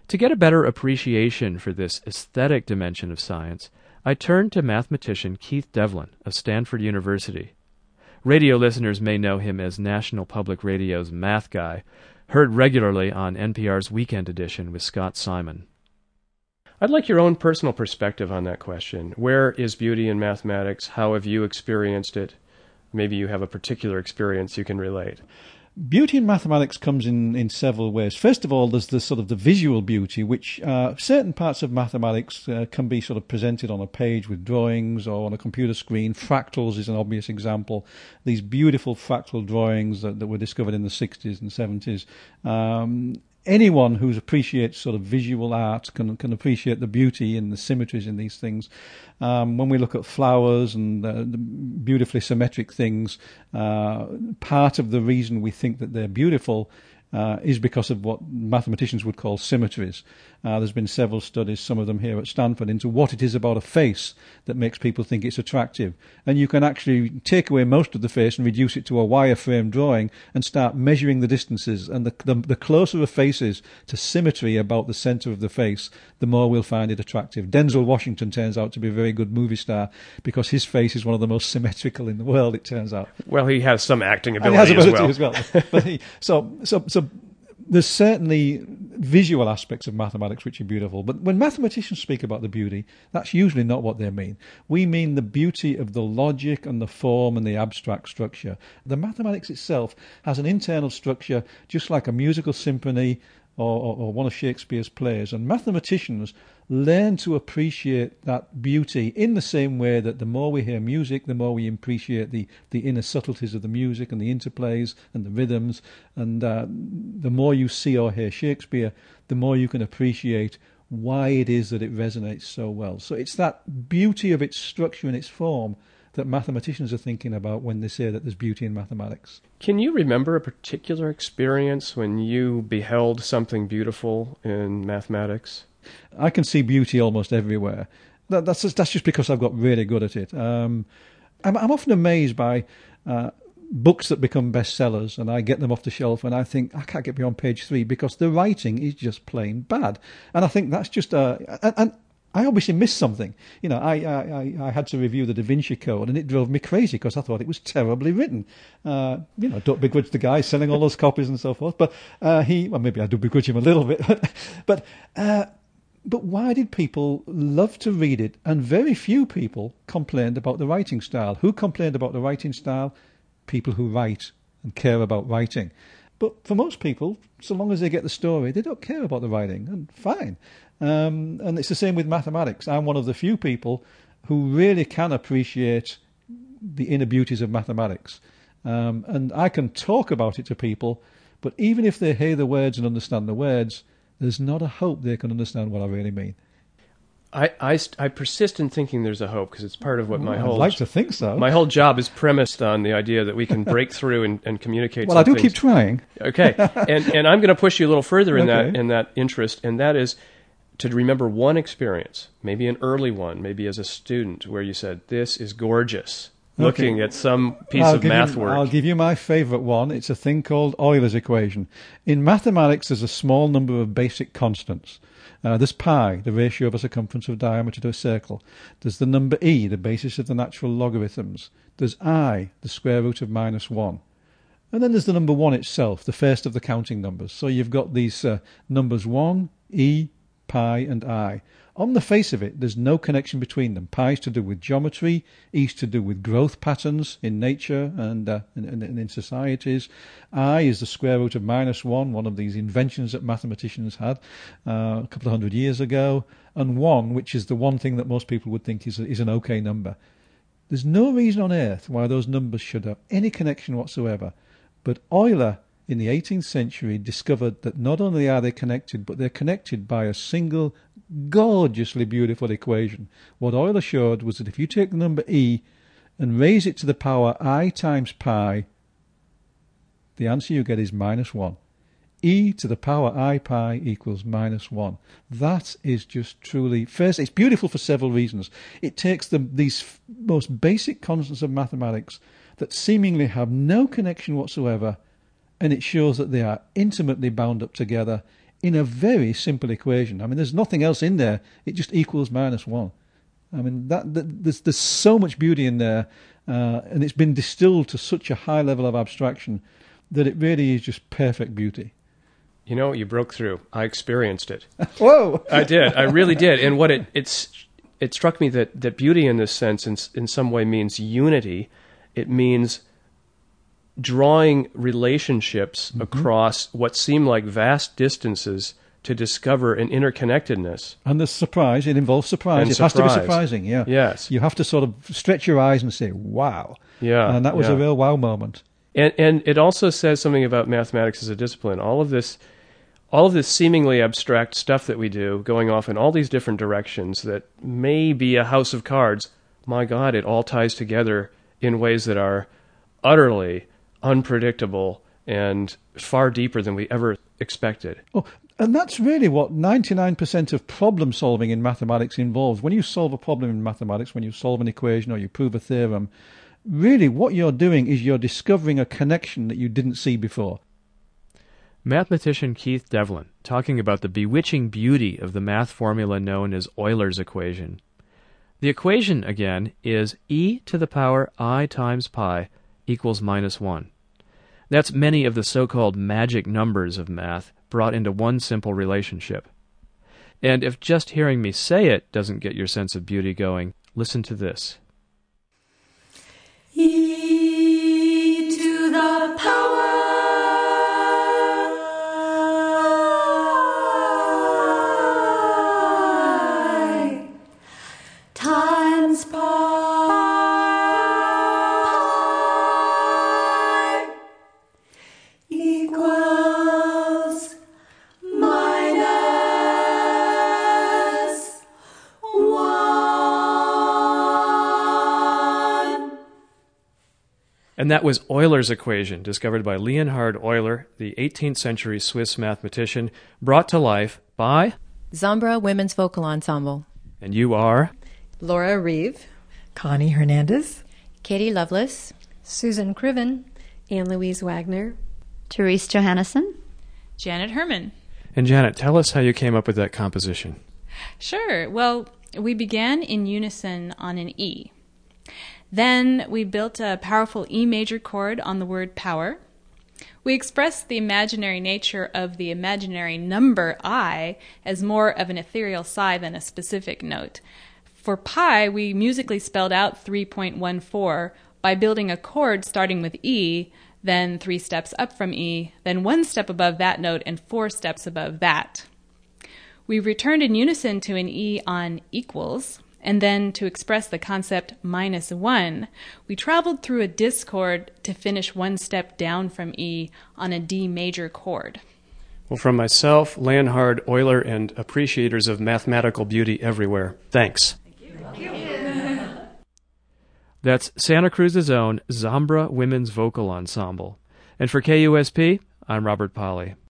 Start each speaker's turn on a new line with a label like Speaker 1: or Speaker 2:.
Speaker 1: To get a better appreciation for this aesthetic dimension of science, I turned to mathematician Keith Devlin of Stanford University. Radio listeners may know him as National Public Radio's Math Guy, heard regularly on NPR's Weekend Edition with Scott Simon. I'd like your own personal perspective on that question. Where is beauty in mathematics? How have you experienced it? Maybe you have a particular experience you can relate.
Speaker 2: Beauty in mathematics comes in several ways. First of all, there's the sort of the visual beauty, which certain parts of mathematics can be sort of presented on a page with drawings or on a computer screen. Fractals is an obvious example. These beautiful fractal drawings that were discovered in the 60s and 70s. Anyone who appreciates sort of visual art can appreciate the beauty and the symmetries in these things. When we look at flowers and the beautifully symmetric things, part of the reason we think that they're beautiful is because of what mathematicians would call symmetries. There's been several studies, some of them here at Stanford, into what it is about a face that makes people think it's attractive. And you can actually take away most of the face and reduce it to a wireframe drawing and start measuring the distances. And the closer a face is to symmetry about the centre of the face, the more we'll find it attractive. Denzel Washington turns out to be a very good movie star because his face is one of the most symmetrical in the world, it turns out.
Speaker 1: Well, he has some acting ability
Speaker 2: as well. But so there's certainly visual aspects of mathematics which are beautiful. But when mathematicians speak about the beauty, that's usually not what they mean. We mean the beauty of the logic and the form and the abstract structure. The mathematics itself has an internal structure just like a musical symphony or one of Shakespeare's plays. And mathematicians learn to appreciate that beauty in the same way that the more we hear music, the more we appreciate the inner subtleties of the music and the interplays and the rhythms. And the more you see or hear Shakespeare, the more you can appreciate why it is that it resonates so well. So it's that beauty of its structure and its form that mathematicians are thinking about when they say that there's beauty in mathematics.
Speaker 1: Can you remember a particular experience when you beheld something beautiful in mathematics?
Speaker 2: I can see beauty almost everywhere. That's just because I've got really good at it. I'm often amazed by books that become bestsellers, and I get them off the shelf, and I think, I can't get beyond page 3 because the writing is just plain bad. And I think that's just and I obviously missed something. You know, I had to review the Da Vinci Code, and it drove me crazy because I thought it was terribly written. Don't begrudge the guy selling all those copies and so forth, but maybe I do begrudge him a little bit, but why did people love to read it? And very few people complained about the writing style. Who complained about the writing style? People who write and care about writing. But for most people, so long as they get the story, they don't care about the writing, and fine. And it's the same with mathematics. I'm one of the few people who really can appreciate the inner beauties of mathematics. And I can talk about it to people, but even if they hear the words and understand the words, there's not a hope they can understand what I really mean.
Speaker 1: I persist in thinking there's a hope because it's part of what
Speaker 2: I'd like to think so.
Speaker 1: My whole job is premised on the idea that we can break through and communicate.
Speaker 2: Well, I do keep trying.
Speaker 1: Okay, and I'm going to push you a little further in that interest, and that is to remember one experience, maybe an early one, maybe as a student, where you said, "This is gorgeous." Looking at some piece of math work.
Speaker 2: I'll give you my favourite one. It's a thing called Euler's equation. In mathematics, there's a small number of basic constants. There's pi, the ratio of a circumference of diameter to a circle. There's the number e, the basis of the natural logarithms. There's I, the square root of -1. And then there's the number 1 itself, the first of the counting numbers. So you've got these numbers 1, e, pi, and I. On the face of it, there's no connection between them. Pi is to do with geometry, E is to do with growth patterns in nature and in societies. I is the square root of -1, one of these inventions that mathematicians had a couple of hundred years ago. And 1, which is the one thing that most people would think is an okay number. There's no reason on earth why those numbers should have any connection whatsoever. But Euler, in the 18th century, discovered that not only are they connected, but they're connected by a single gorgeously beautiful equation. What Euler showed was that if you take the number e and raise it to the power I times pi, the answer you get is -1. E to the power I pi equals -1. That is just truly... First, it's beautiful for several reasons. It takes these most basic constants of mathematics that seemingly have no connection whatsoever, and it shows that they are intimately bound up together in a very simple equation. I mean, there's nothing else in there. It just equals -1. I mean, there's so much beauty in there, and it's been distilled to such a high level of abstraction that it really is just perfect beauty.
Speaker 3: You know, you broke through. I experienced it.
Speaker 2: Whoa!
Speaker 3: I did. I really did. And what it struck me that beauty in this sense in some way means unity. It means drawing relationships across what seem like vast distances to discover an interconnectedness.
Speaker 2: And there's surprise. It involves surprise.
Speaker 3: And
Speaker 2: it has to be surprising, yeah.
Speaker 3: Yes.
Speaker 2: You have to sort of stretch your eyes and say, wow.
Speaker 3: Yeah.
Speaker 2: And that was
Speaker 3: yeah.
Speaker 2: a real wow moment.
Speaker 3: And it also says something about mathematics as a discipline. All of this seemingly abstract stuff that we do, going off in all these different directions that may be a house of cards, my God, it all ties together in ways that are utterly unpredictable and far deeper than we ever expected.
Speaker 2: Oh, and that's really what 99% of problem solving in mathematics involves. When you solve a problem in mathematics, when you solve an equation or you prove a theorem, really what you're doing is you're discovering a connection that you didn't see before.
Speaker 1: Mathematician Keith Devlin talking about the bewitching beauty of the math formula known as Euler's equation. The equation, again, is e to the power I times pi equals -1. That's many of the so-called magic numbers of math brought into one simple relationship. And if just hearing me say it doesn't get your sense of beauty going, listen to this.
Speaker 4: E to the power I times pi equals -1.
Speaker 1: And that was Euler's equation, discovered by Leonhard Euler, the 18th century Swiss mathematician, brought to life by...
Speaker 5: Zambra Women's Vocal Ensemble.
Speaker 1: And you are...
Speaker 6: Laura Reeve,
Speaker 7: Connie Hernandez,
Speaker 5: Katie Lovelace,
Speaker 8: Susan Criven,
Speaker 9: Anne-Louise Wagner,
Speaker 10: Therese Johannesson,
Speaker 11: Janet Herman.
Speaker 1: And Janet, tell us how you came up with that composition.
Speaker 11: Sure. Well, we began in unison on an E. Then we built a powerful E major chord on the word power. We expressed the imaginary nature of the imaginary number I as more of an ethereal psi than a specific note. For pi, we musically spelled out 3.14 by building a chord starting with E, then 3 steps up from E, then 1 step above that note, and 4 steps above that. We returned in unison to an E on equals, and then to express the concept -1, we traveled through a discord to finish 1 step down from E on a D major chord.
Speaker 3: Well, from myself, Leonhard Euler, and appreciators of mathematical beauty everywhere, thanks.
Speaker 1: That's Santa Cruz's own Zambra Women's Vocal Ensemble. And for KUSP, I'm Robert Polly.